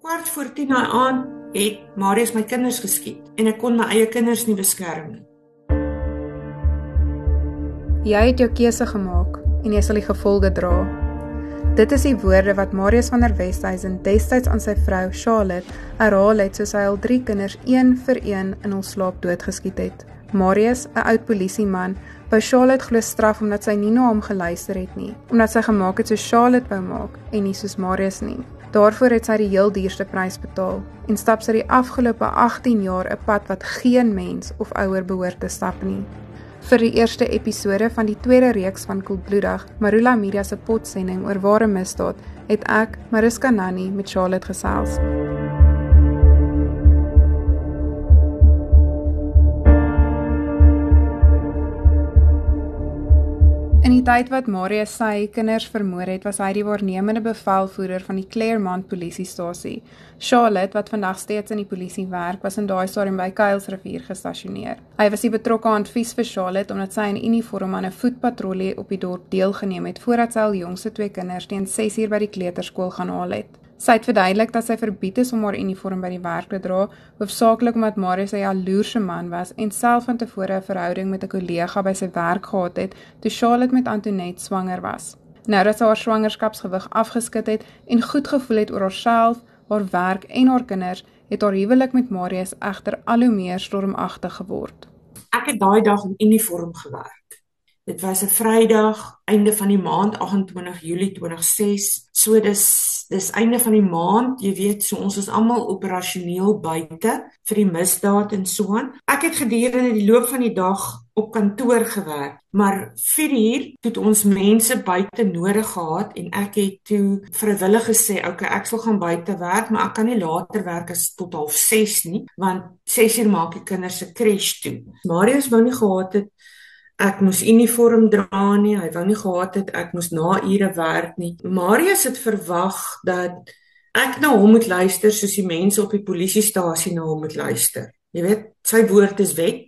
10:15 daai aand het Marius my kinders geskiet en ek kon my eie kinders nie beskerm nie. Jy het jou keuse gemaak en jy sal die gevolge dra. Dit is die woorde wat Marius van der Westhuizen destyds aan sy vrou Charlotte herhaal het soos hy al 3 kinders een vir een in hul slaap doodgeskiet het. Marius, 'n oud polisieman, wou Charlotte glo straf omdat sy nie na hom geluister het nie, omdat sy gemaak het soos Charlotte wou maak en nie soos Marius nie. Daarvoor het sy die heel duurste prys betaal en stap sy die afgelope 18 jaar 'n pad wat geen mens of ouer behoort te stap nie. Vir die eerste episode van die tweede reeks van Koelbloedig, Marula Media se potsending oor ware misdaad, het ek, Mariska Nani, met Charlotte gesels. In die tyd wat Marius sy kinders vermoor het, was hy die waarnemende bevelvoerder van die Claremont polisiestasie. Charlotte, wat vandag steeds in die polisie werk, was in daai stadium by Kuilsrivier gestasioneer. Hy was die betrokke handvies vir Charlotte omdat sy in uniform aan 'n voetpatrollie op die dorp deelgeneem het voordat sy al jongste 2 kinders teen 6 uur by die kleuterskool gaan haal het. Sy het verduidelik dat sy verbied is om haar uniform by die werk te dra, hoofsaaklik omdat Marius 'n jaloerse man was en self van tevore 'n verhouding met 'n kollega by sy werk gehad het toe Charlotte met Antoinette swanger was. Nou dat sy haar swangerskapsgewig afgeskit het en goed gevoel het oor haarself, haar werk en haar kinders, het haar huwelik met Marius egter al hoe meer stormagtig geword. Ek het daai dag in uniform gewerk. Dit was 'n Vrydag, einde van die maand, 28 Julie 2006. So dis einde van die maand, jy weet, so ons is almal operasioneel buite vir die misdaad en so aan. Ek het gedurende die loop van die dag op kantoor gewerk, maar 4 uur het ons mense buite nodig gehad en ek het toe vrywillig gesê, okay, ek sal gaan buite werk, maar ek kan nie later werk as tot 5:30 nie, want 6 uur maak die kinders se crash toe. Marius wou nie gehad het ek moes uniform dra nie, hy wou nie gehad het ek moes na ure werk nie. Marius het verwag dat ek na hom moet luister soos die mense op die polisiestasie na hom moet luister. Jy weet, sy woord is wet.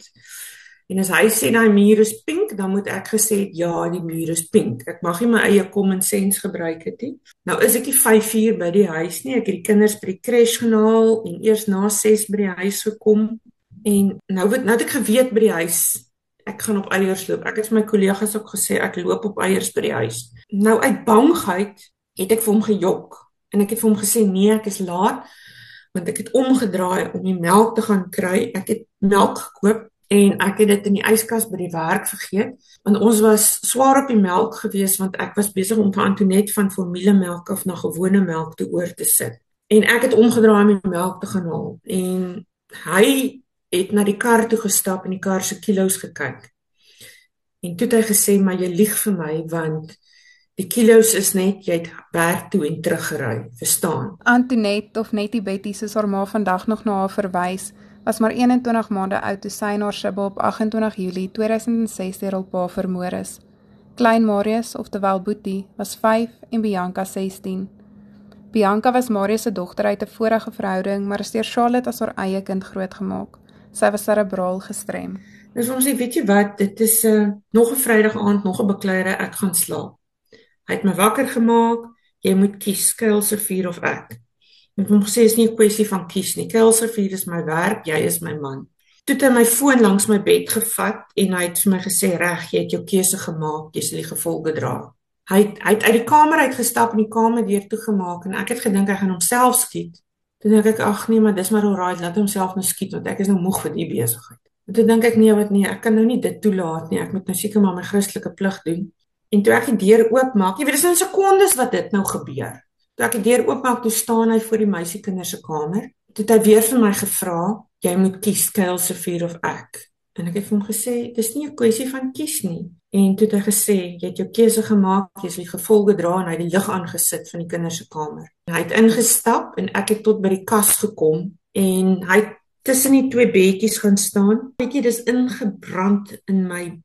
En as hy sê die muur is pink, dan moet ek gesê het, ja, die muur is pink. Ek mag nie my eie common sense gebruik het nie. Nou is ek nie 5 uur by die huis nie, ek het die kinders by die crash gehaal en eers na 6 by die huis gekom. En nou het ek geweet by die huis, ek gaan op eiers loop. Ek het vir my kollegas ook gesê, ek loop op eiers by die huis. Nou uit bangheid het ek vir hom gejok. En ek het vir hom gesê, nee, ek is laat, want ek het omgedraai om die melk te gaan kry. Ek het melk gekoop en ek het dit in die yskas by die werk vergeet, want ons was swaar op die melk gewees, want ek was besig om vir Antoinette van formulemelk af na gewone melk te oor te sit. En ek het omgedraai om die melk te gaan haal. En hy het na die kar toe gestap en die kar se kilos gekyk. En toe het hy gesê, maar jy lieg vir my, want die kilos is net, jy het werk toe en teruggery, verstaan? Antoinette, of Nettie Betty, soos haar ma vandag nog na haar verwys, was maar 21 maande oud toe sy en haar sibbe op 28 Julie 2006 deur hul pa vermoor is. Klein Marius, oftewel Boetie, was 5 en Bianca 16. Bianca was Marius se dogter uit 'n vorige verhouding, maar is deur Charlotte as haar eie kind grootgemaak. Sy was cerebraal gestrem. Dus ons sê, weet jy wat, dit is nog 'n Vrydag aand, nog 'n bekleide, ek gaan slaap. Hy het my wakker gemaak, jy moet kies, Kuilsrivier of ek. Ek het hom gesê, is nie 'n kwessie van kies nie, Kuilsrivier is my werk, jy is my man. Toe het hy my foon langs my bed gevat en hy het vir my gesê, reg, jy het jou keuse gemaak, jy sal die gevolge dra. Hy het uit die kamer uitgestap en die kamer weer toegemaak en ek het gedink hy gaan homself skiet. Toe dink ek, ag nee, maar dis maar alright, laat homself nou skiet, want ek is nou moeg vir die besigheid. En toe dink ek, nee, ek kan nou nie dit toelaat nie, ek moet nou seker maar my Christelike plig doen. En toe ek die deur oopmaak, jy weet, dis in sekondes wat dit nou gebeur. Toe ek die deur oopmaak, toe staan hy voor die meisiekinders se kamer. Toe het hy weer vir my gevra, jy moet kies, Kuilsrivier of ek. En ek het vir hom gesê, dis nie 'n kwessie van kies nie. En toe het hy gesê, jy het jou keuse gemaak, jy sal die gevolge dra, en hy het die lig aangesit van die kinders se kamer. En hy het ingestap en ek het tot by die kas gekom en hy het tussen die 2 bedjies gaan staan. Weet jy, dis ingebrand in my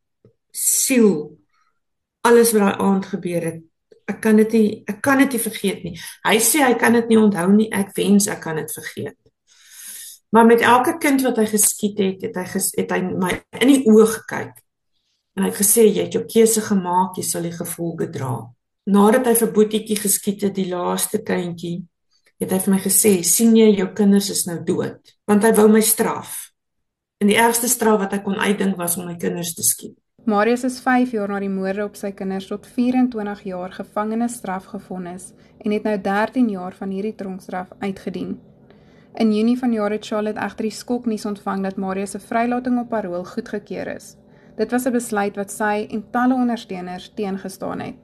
siel. Alles wat daai aand gebeur het. Ek kan dit nie vergeet nie. Hy sê hy kan dit nie onthou nie, ek wens ek kan dit vergeet. Maar met elke kind wat hy geskiet het hy my in die oë gekyk. En hy het gesê, jy het jou keuse gemaak, jy sal die gevolge dra. Nadat hy vir Boetietjie geskiet het, die laaste kindjie, het hy vir my gesê, sien jy, jou kinders is nou dood. Want hy wou my straf. En die ergste straf wat hy kon uitdink was om my kinders te skiet. Marius is 5 jaar na die moorde op sy kinders tot 24 jaar gevangenisstraf gevonnis en het nou 13 jaar van hierdie tronkstraf uitgedien. In Junie vanjaar het Charlotte egter die skoknuus ontvang dat Marius se vrylating op parol goedgekeur is. Dit was 'n besluit wat sy en talle ondersteuners teengestaan het.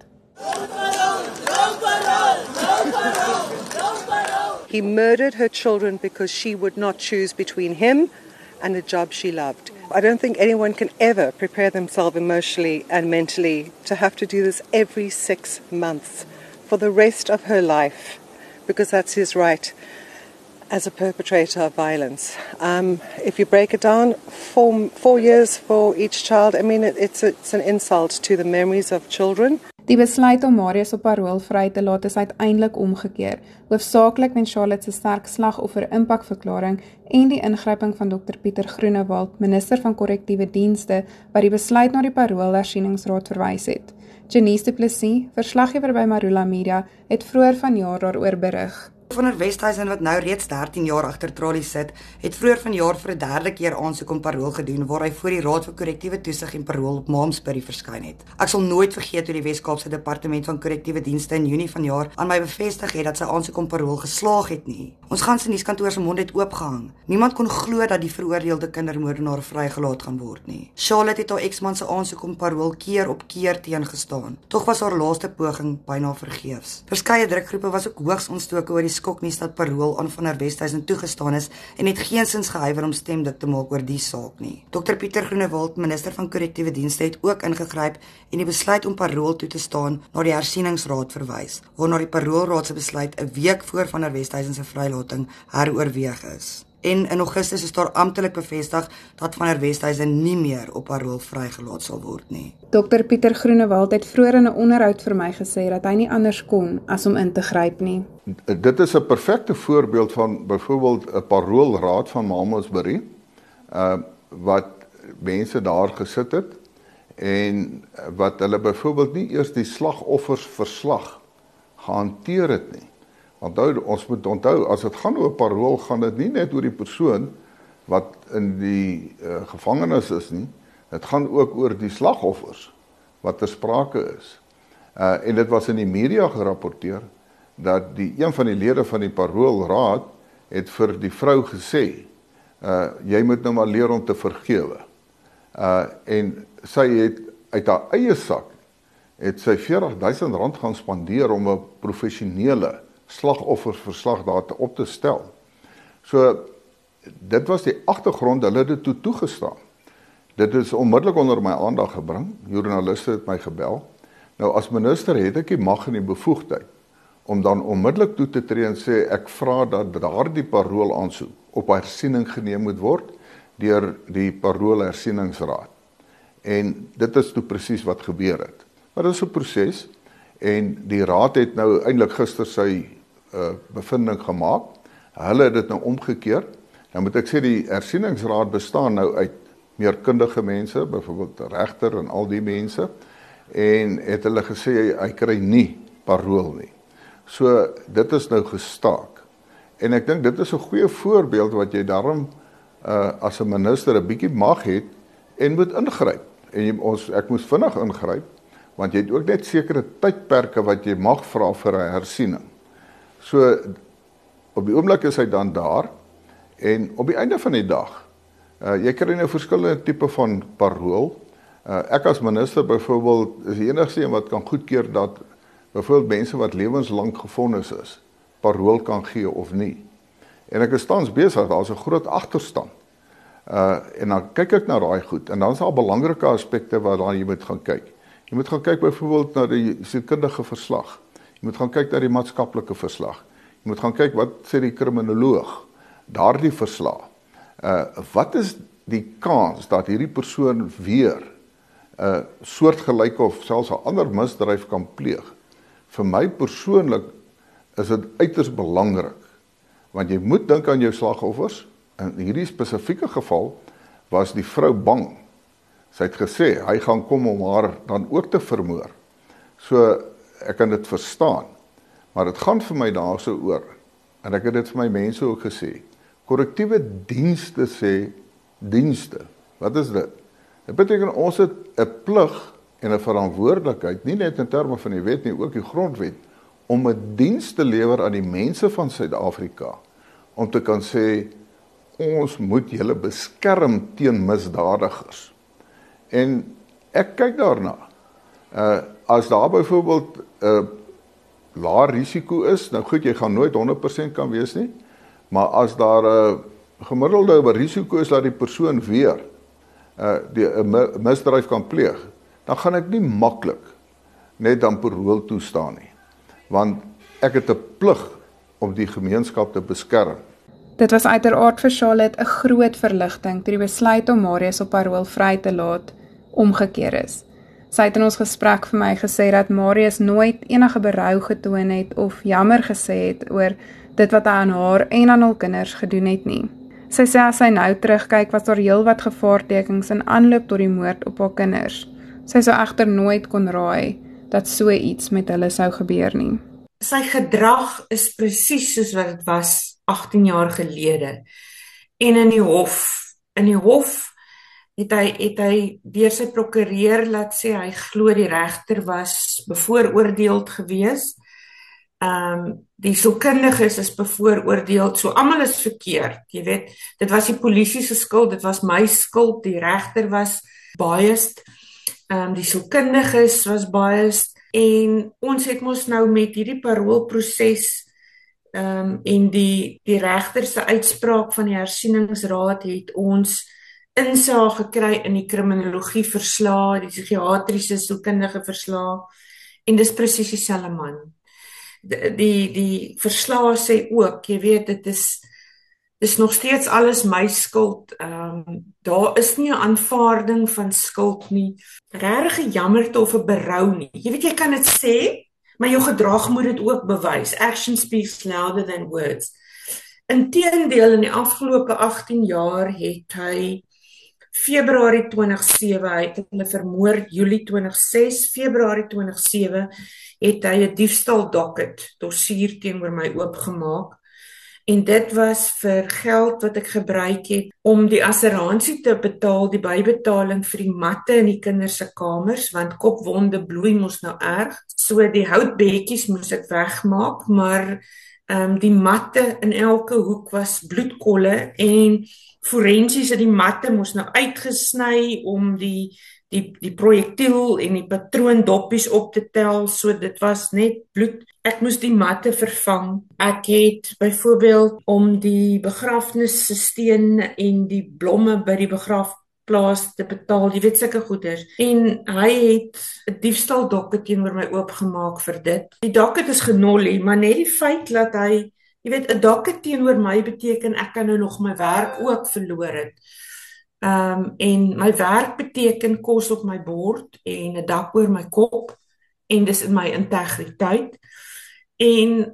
He murdered her children because she would not choose between him and a job she loved. I don't think anyone can ever prepare themselves emotionally and mentally to have to do this every 6 months for the rest of her life, because that's his right as a perpetrator of violence. If you break it down, four years for each child, I mean, it's an insult to the memories of children. Die besluit om Marius op parol vry te laat is uiteindelik omgekeer, hoofsaaklik met Charlotte se sterk slagoffer impakverklaring en die ingryping van Dr. Pieter Groenewald, minister van korrektiewe dienste, wat die besluit na die paroolhersieningsraad verwys het. Janice du Plessis, verslaggewer by Marula Media, het vroeër vanjaar daaroor berig. Van der Westhuizen, wat nou reeds 13 jaar agter tralies sit, het vroeër vanjaar vir 'n derde keer aansoek om parol gedoen waar hy voor die Raad vir Korrektiewe Toesig en Parol op Malmesbury verskyn het. Ek sal nooit vergeet hoe die Wes-Kaapse Departement van Korrektiewe Dienste in Junie vanjaar aan my bevestig het dat sy aansoek om parol geslaag het nie. Ons ganse nuuskantoor se mond het oopgehang. Niemand kon glo dat die veroordeelde kindermoordenaar vrygelaat gaan word nie. Charlotte het haar eksman se aansoek om parol keer op keer teengestaan. Tog was haar laaste poging byna vergeefs. Verskeie drukgroepe was ook hoogs ontstoke oor die skoknuus dat parol aan Van der Westhuizen toegestaan is en het geensins gehuiwer om stemdik te maak oor die saak nie. Dr. Pieter Groenewald, minister van korrektiewe dienste, het ook ingegryp en die besluit om parol toe te staan na die hersieningsraad verwys, waarna die paroolraad se besluit 'n week voor Van der Westhuizen se vrylating heroorweeg is. En in Augustus is daar amptelik bevestig dat Van der Westhuizen nie meer op parol vrygelaat sal word nie. Dr. Pieter Groenewald het vroeër in 'n onderhoud vir my gesê dat hy nie anders kon as om in te gryp nie. Dit is 'n perfekte voorbeeld van byvoorbeeld 'n paroolraad van Malmesbury, wat mense daar gesit het en wat hulle byvoorbeeld nie eers die slagoffersverslag gehanteer het nie. Ons moet onthou, as dit gaan oor parol, gaan dit nie net oor die persoon wat in die gevangenis is nie, dit gaan ook oor die slagoffers wat ter sprake is. En dit was in die media gerapporteer dat een van die lede van die paroolraad het vir die vrou gesê, jy moet nou maar leer om te vergewe. En sy het uit haar eie sak, het sy R40.000 gaan spandeer om 'n professionele slagoffersverslag daar op te stel. So, dit was die agtergrond, hulle het dit toegestaan. Dit is onmiddellik onder my aandag gebring, joernaliste het my gebel. Nou, as minister het ek die mag en die bevoegdheid om dan onmiddellik toe te tree en sê, ek vra dat daardie paroolaansoek op hersiening geneem moet word deur die paroolhersieningsraad. En dit is toe presies wat gebeur het. Maar dit is 'n proses, en die raad het nou eintlik gister sy bevinding gemaak. Hulle het dit nou omgekeer. Nou moet ek sê, die hersieningsraad bestaan nou uit meer kundige mense, byvoorbeeld regter en al die mense, en het hulle gesê, hy kry nie parol nie. So, dit is nou gestaak. En ek dink, dit is 'n goeie voorbeeld wat jy daarom as 'n minister 'n bietjie mag het en moet ingryp. En ek moes vinnig ingryp, want jy het ook net sekere tydperke wat jy mag vra vir 'n hersiening. So, op die oomblik is hy dan daar, en op die einde van die dag, jy kry nou verskillende tipe van parol. Ek as minister byvoorbeeld is die enigste een wat kan goedkeur dat byvoorbeeld mense wat lewenslank gevonnis is, parol kan gee of nie. En ek is tans besig, daar is 'n groot agterstand. En dan kyk ek na daai goed, en dan is daar belangrike aspekte waar jy moet gaan kyk. Jy moet gaan kyk byvoorbeeld na die sielkundige verslag. Jy moet gaan kyk na die maatskaplike verslag. Jy moet gaan kyk wat sê die kriminoloog, daardie verslag. Wat is die kans dat hierdie persoon weer soortgelyke of selfs 'n ander misdryf kan pleeg? Vir my persoonlik is dit uiters belangrik, want jy moet dink aan jou slagoffers. In hierdie spesifieke geval was die vrou bang. Sy het gesê, hy gaan kom om haar dan ook te vermoor. So, ek kan dit verstaan. Maar dit gaan vir my daarso oor, en ek het dit vir my mense ook gesê, korrektiewe dienste sê dienste. Wat is dit? Dit beteken ons het 'n plig en 'n verantwoordelikheid, nie net in terme van die wet nie, ook die grondwet, om 'n diens te lewer aan die mense van Suid-Afrika, om te kan sê, ons moet julle beskerm teen misdadigers. En ek kyk daarna. As daar byvoorbeeld laer risiko is, nou goed, jy gaan nooit 100% kan wees nie, maar as daar 'n gemiddelde risiko is dat die persoon weer die misdrijf kan pleeg, dan gaan ek nie maklik net aan parol toestaan nie, want ek het 'n plig om die gemeenskap te beskerm. Dit was uiteraard vir Charlotte 'n groot verligting toe die besluit om Marius op parol vry te laat omgekeer is. Sy het in ons gesprek vir my gesê dat Marius nooit enige berou getoon het of jammer gesê het oor dit wat hy aan haar en aan hul kinders gedoen het nie. Sy sê as sy nou terugkyk, was daar heelwat gevaartekens in aanloop tot die moord op haar kinders. Sy sou egter nooit kon raai dat so iets met hulle sou gebeur nie. Sy gedrag is presies soos wat dit was 18 jaar gelede. En in die hof het hy deur sy prokureur laat sê hy glo die regter was bevooroordeeld gewees. Die sielkundiges is bevooroordeeld, so almal is verkeerd, jy weet, dit was die polisie se skuld, dit was my skuld, die regter was biased, die sielkundiges was biased, en ons het mos nou met hierdie paroolproses en die regter se uitspraak van die hersieningsraad het ons insaag gekry in die kriminologie verslae, die psigiatriese sielkundige verslae, en dis presies dieselfde man. Die verslae sê ook, jy weet, dit is nog steeds alles my skuld. Daar is nie 'n aanvaarding van skuld nie. Regtig jammerte of 'n berou nie. Jy weet, jy kan dit sê, maar jou gedrag moet dit ook bewys. Action speaks louder than words. Inteendeel, in die afgelope 18 jaar het hy Februarie 2007, hy het hulle vermoord Julie 2006, Februarie 2007 het hy 'n diefstal docket dossier teenoor my oopgemaak. En dit was vir geld wat ek gebruik het om die assuransie te betaal, die bybetaling vir die matte in die kinders se kamers, want kopwonde bloei mos nou erg. So die houtbedjies moes ek wegmaak, maar die matte in elke hoek was bloedkolle en forensies het die matte mos nou uitgesny om die projektiel en die patroondoppies op te tel, so dit was net bloed. Ek moes die matte vervang. Ek het byvoorbeeld om die begrafnissteen en die blomme by die begrafplaas te betaal, jy weet sulke goeders. En hy het 'n diefstal docket teenoor my oopgemaak vir dit. Die docket is genollie, maar net die feit dat hy, jy weet, 'n docket teenoor my beteken ek kan nou nog my werk ook verloor het. En my werk beteken kos op my bord en 'n dak oor my kop en dis in my integriteit. En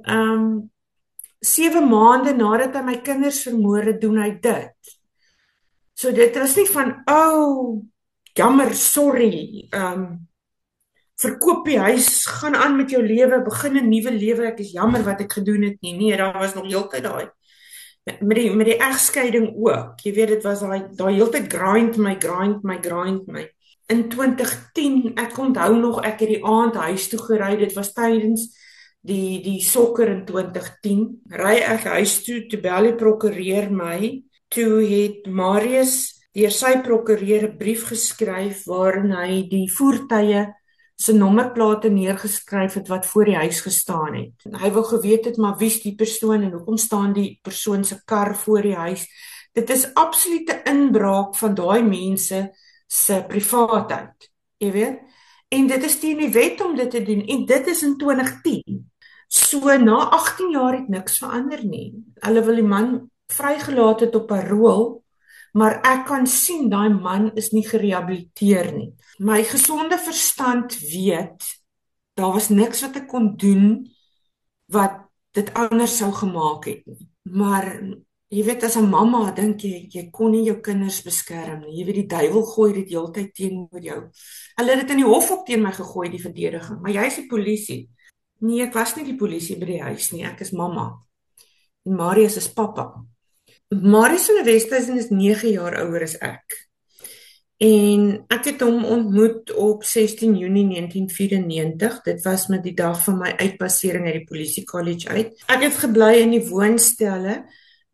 7 maande nadat hy my kinders vermoor het, doen hy dit. So dit was nie van jammer, sorry, verkoop die huis, gaan aan met jou lewe, begin 'n nuwe lewe, ek is jammer wat ek gedoen het nie. Nee, daar was nog heeltyd daai met die egskeiding ook. Jy weet, dit was daai heeltyd grind my. In 2010, ek onthou nog, ek het die aand huis toe gery, dit was tydens die sokker in 2010. Ry ek huis toe bel die prokureur my. Toe het Marius deur sy prokureur 'n brief geskryf waarin hy die voertuie se nommerplate neergeskryf het wat voor die huis gestaan het. Hy wou geweet het, maar wie's die persoon en hoekom staan die persoon se kar voor die huis? Dit is absolute inbraak van daai mense se privaatheid, jy weet? En dit is teen die wet om dit te doen, en dit is in 2010. So na 18 jaar het niks verander nie. Hulle wil die man vrygelaat het op parol, maar ek kan sien daai man is nie gerehabiliteer nie. My gesonde verstand weet, daar was niks wat ek kon doen wat dit anders sou gemaak het nie. Maar jy weet, as 'n mamma dink jy kon nie jou kinders beskerm nie. Jy weet, die duiwel gooi dit heeltyd teenoor jou. Hulle het dit in die hof ook teen my gegooi, die verdediging. Maar jy is die polisie. Nee, ek was nie die polisie by die huis nie, ek is mamma. en Marius is pappa. Marius van der Westhuizen is 9 jaar ouer as ek. En ek het hom ontmoet op 16 Junie 1994. Dit was met die dag van my uitpassering uit die Polisie College uit. Ek het gebly in die woonstelle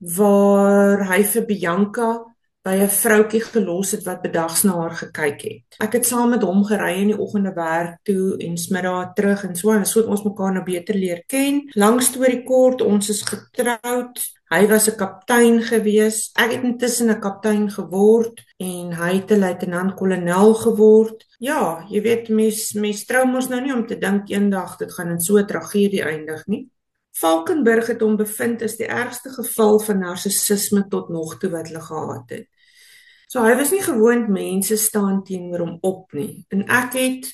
waar hy vir Bianca by 'n vroutjie gelos het wat bedags na haar gekyk het. Ek het saam met hom gery in die oggende werk toe en smiddag terug en so het ons mekaar nou beter leer ken. Lang storie kort, ons is getroud. Hy was 'n kaptein gewees. Ek het intussen 'n kaptein geword en hy het 'n luitenant-kolonel geword. Ja, jy weet mens trou mos nou nie om te dink eendag dit gaan in so 'n tragedie eindig nie. Valkenburg het hom bevind as die ergste geval van narcissisme tot nog toe wat hulle gehad het. So hy was nie gewoond mense staan teenoor hom op nie. En ek het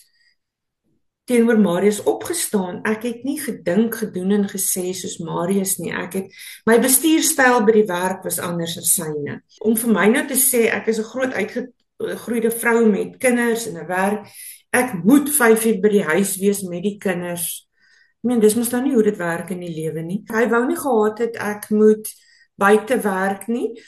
teenoor Marius opgestaan. Ek het nie gedink, gedoen en gesê soos Marius nie. My bestuurstyl by die werk was anders as syne. Om vir my nou te sê ek is 'n groot uitgegroeide vrou met kinders en 'n werk. Ek moet 5 uur by die huis wees met die kinders. Dis mos nou nie hoe dit werk in die lewe nie. Hy wou nie gehad het ek moet buite werk nie,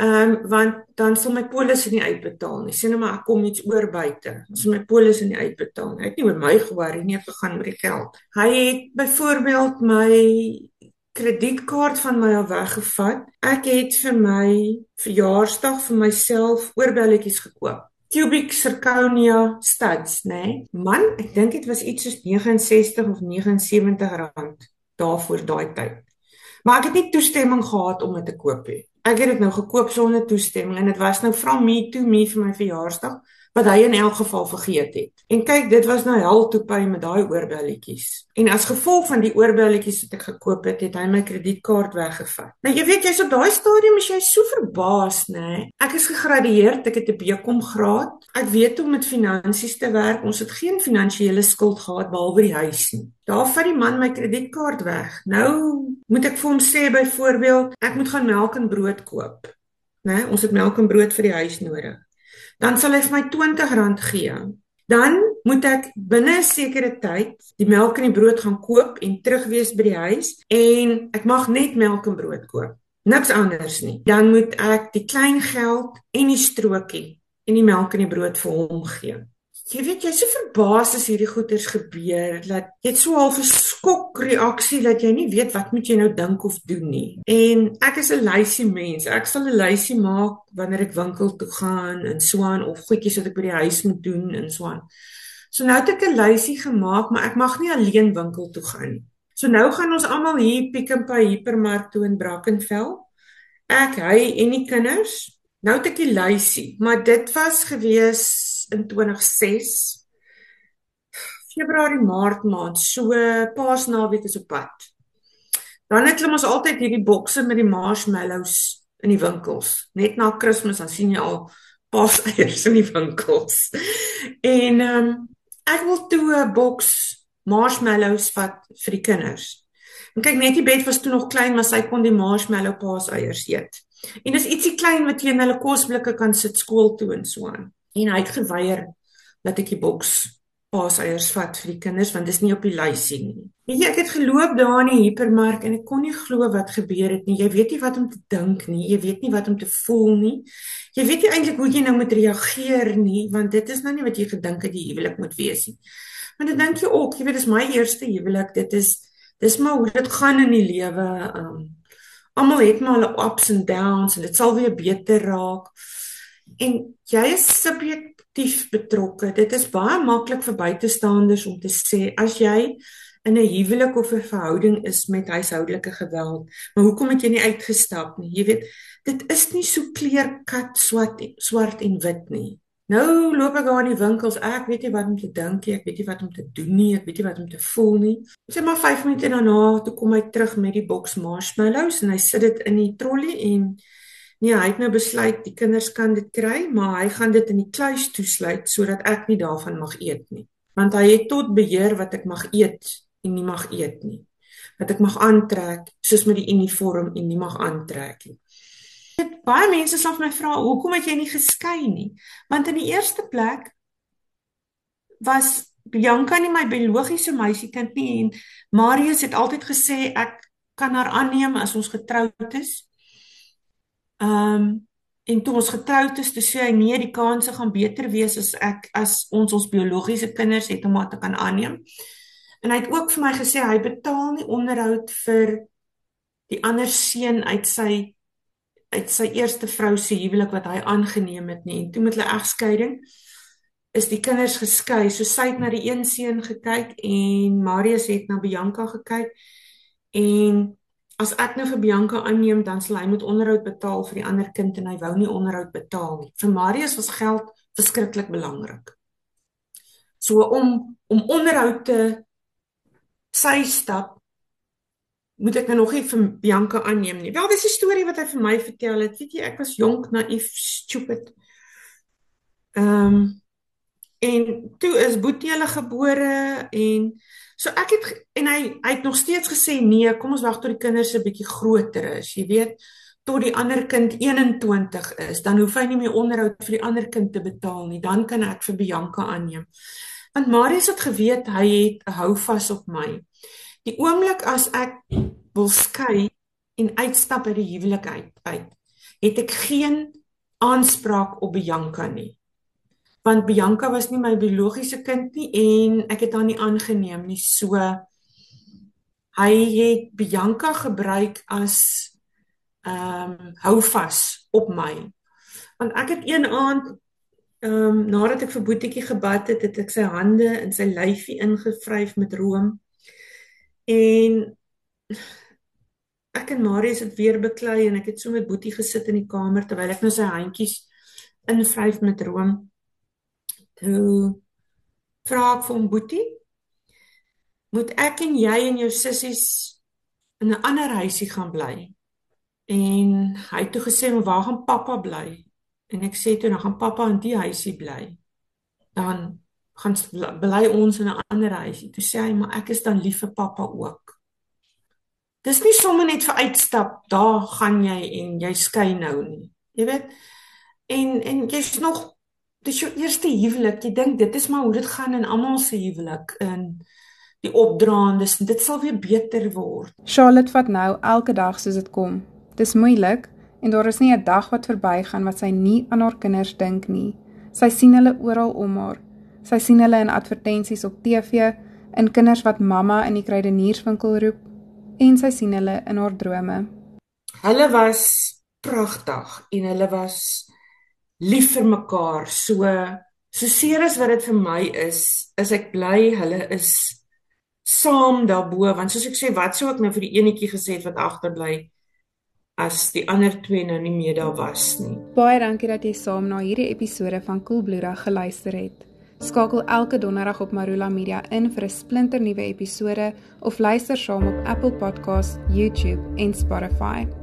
want dan sal my polisse nie uitbetaal nie. Sê nou maar ek kom iets oor buite, dan sal my polisse nie uitbetaal nie. Hy het nie oor my geworry nie, het gegaan oor die geld. Hy het byvoorbeeld my kredietkaart van my al weggevat. Ek het vir my verjaarsdag vir myself oorbelletjies gekoop. Cubic Zirconia studs, né? Man, ek dink dit was iets soos 69 of 79 rand daarvoor daai tyd. Maar ek het nie toestemming gehad om dit te koop nie. Ek het dit nou gekoop sonder toestemming en dit was nou from me to me vir my verjaarsdag, wat hy in elk geval vergeet het. En kyk, dit was nou hel toe by met daai oorbelletjies. En as gevolg van die oorbelletjies wat ek gekoop het, het hy my kredietkaart weggevat. Nou jy weet, jy's op daai stadium is jy so verbaas, né? Ek is gegradueerd, ek het 'n BCom graad. Ek weet hoe om met finansies te werk. Ons het geen finansiële skuld gehad behalwe die huis nie. Daar vat die man my kredietkaart weg. Nou moet ek vir hom sê byvoorbeeld, ek moet gaan melk en brood koop, né? Ons het melk en brood vir die huis nodig. Dan sal hy vir my R20 gee. Dan moet ek binne 'n sekere tyd die melk en die brood gaan koop en terug wees by die huis en ek mag net melk en brood koop. Niks anders nie. Dan moet ek die klein geld en die strokie en die melk en die brood vir hom gee. Jy weet, jy is so verbaas as hierdie goeters gebeur, dat jy het so half 'n skokreaksie dat jy nie weet wat moet jy nou dink of doen nie. En ek is 'n lysie mens. Ek sal 'n lysie maak wanneer ek winkel toe gaan en so aan, of goedjies wat ek by die huis moet doen en so aan. So nou het ek 'n lysie gemaak, maar ek mag nie alleen winkel toe gaan nie. So nou gaan ons almal hier Pick n Pay hipermark toe in Brackenfell. Ek, hy en die kinders. Nou het ek die lysie, maar dit was gewees in 2006, Februarie, Maart maand, so Paasnaweek is op pad. Dan het hulle mos altyd hierdie bokse met die marshmallows in die winkels. Net na Kersfees dan sien jy al paaseiers in die winkels. En ek wil toe 'n boks marshmallows vat vir die kinders. En kyk, net die bed was toe nog klein, maar sy kon die marshmallow paaseiers eet. En dis ietsie klein wat jy in hulle kosblikke kan sit skool toe en so aan. En hy het geweier dat ek die boks paaseiers vat vir die kinders, want dis nie op die lysie nie. En ek het geloop daar in die hipermark en ek kon nie glo wat gebeur het nie. Jy weet nie wat om te dink nie, jy weet nie wat om te voel nie. Jy weet nie eintlik hoe jy nou moet reageer nie, want dit is nou nie wat jy gedink het die huwelik moet wees nie. Want dan dink jy ook, jy weet, dis my eerste huwelik, dis maar hoe dit gaan in die lewe. Almal het maar hulle ups and downs en dit sal weer beter raak. En jy is subjektief betrokke. Dit is baie maklik vir buitestanders om te sê, as jy in 'n huwelik of 'n verhouding is met huishoudelike geweld, maar hoekom het jy nie uitgestap nie? Jy weet, dit is nie so clear-cut swart en wit nie. Nou loop ek daar in die winkels, ek weet nie wat om te dink nie, ek weet nie wat om te doen nie, ek weet nie wat om te voel nie. Sê maar 5 minute daarna, toe kom hy terug met die boks marshmallows en hy sit dit in die trolley en nee, hy het nou besluit, die kinders kan dit kry, maar hy gaan dit in die kluis toesluit, sodat ek nie daarvan mag eet nie. Want hy het tot beheer wat ek mag eet en nie mag eet nie. Wat ek mag aantrek, soos met die uniform en nie mag aantrek nie. Baie mense sal vir my vra, hoekom het jy nie geskei nie? Want in die eerste plek was Bianca nie my biologiese meisiekind nie en Marius het altyd gesê, ek kan haar aanneem as ons getroud is. En toe ons getroud is, toe sê hy nee, die kanse gaan beter wees as ons biologiese kinders het om haar te kan aanneem. En hy het ook vir my gesê hy betaal nie onderhoud vir die ander seun uit sy eerste vrou se huwelik wat hy aangeneem het nie. En toe met hulle egskeiding is die kinders geskei. So sy het na die een seun gekyk en Marius het na Bianca gekyk. En as ek nou vir Bianca aanneem, dan sal hy moet onderhoud betaal vir die ander kind en hy wou nie onderhoud betaal nie. Vir Marius was geld verskriklik belangrik. So om onderhoud te sy stap, moet ek nou nog nie vir Bianca aanneem nie. Wel, dis 'n storie wat hy vir my vertel het. Weet jy, ek was jonk, naïef, stupid. En toe is Boetele gebore en so ek het en hy het nog steeds gesê nee, kom ons wag tot die kinders 'n bietjie groter is. Jy weet, tot die ander kind 21 is, dan hoef hy nie meer onderhoud vir die ander kind te betaal nie. Dan kan ek vir Bianca aanneem. Want Marius het geweet hy het 'n houvas op my. Die oomblik as ek wil skei en uitstap uit die huwelik uit, het ek geen aanspraak op Bianca nie. Want Bianca was nie my biologiese kind nie en ek het haar nie aangeneem nie. So, hy het Bianca gebruik as houvas op my. Want ek het een aand, nadat ek vir Boetjie gebad het, het ek sy hande in sy lyfie ingevryf met room. En ek en Marius het weer beklei en ek het so met Boetie gesit in die kamer terwyl ek nou sy handjies invryf met room. Toe vra ek vir hom, Boetie, moet ek en jy en jou sissies in 'n ander huisie gaan bly? En hy het toe gesê, maar waar gaan pappa bly? En ek sê toe, dan gaan pappa in die huisie bly. Dan gaan bly ons in 'n ander huisie. Toe sê hy, maar ek is dan lief vir pappa ook. Dis nie sommer net vir uitstap, daar gaan jy en jy skei nou nie. Jy weet, en jy's nog, dis jou eerste huwelik, jy dink dit is maar hoe dit gaan in almal se huwelik, in die opdraandes, dit sal weer beter word. Charlotte vat nou elke dag soos dit kom. Dis moeilik, en daar is nie 'n dag wat verbygaan wat sy nie aan haar kinders dink nie. Sy sien hulle oral om haar. Sy sien hulle in advertensies op TV, in kinders wat mamma in die kruidenierswinkel roep, en sy sien hulle in haar drome. Hulle was pragtig, en hulle was lief vir mekaar, so seer as wat dit vir my is ek bly, hulle is saam daarbo, want soos ek sê, wat sou ek nou vir die enetjie gesê het wat agterbly, as die ander twee nou nie meer daar was nie. Baie dankie dat jy saam na hierdie episode van Koelbloedig geluister het. Skakel elke donderdag op Marula Media in vir 'n splinternuwe episode of luister saam op Apple Podcasts, YouTube en Spotify.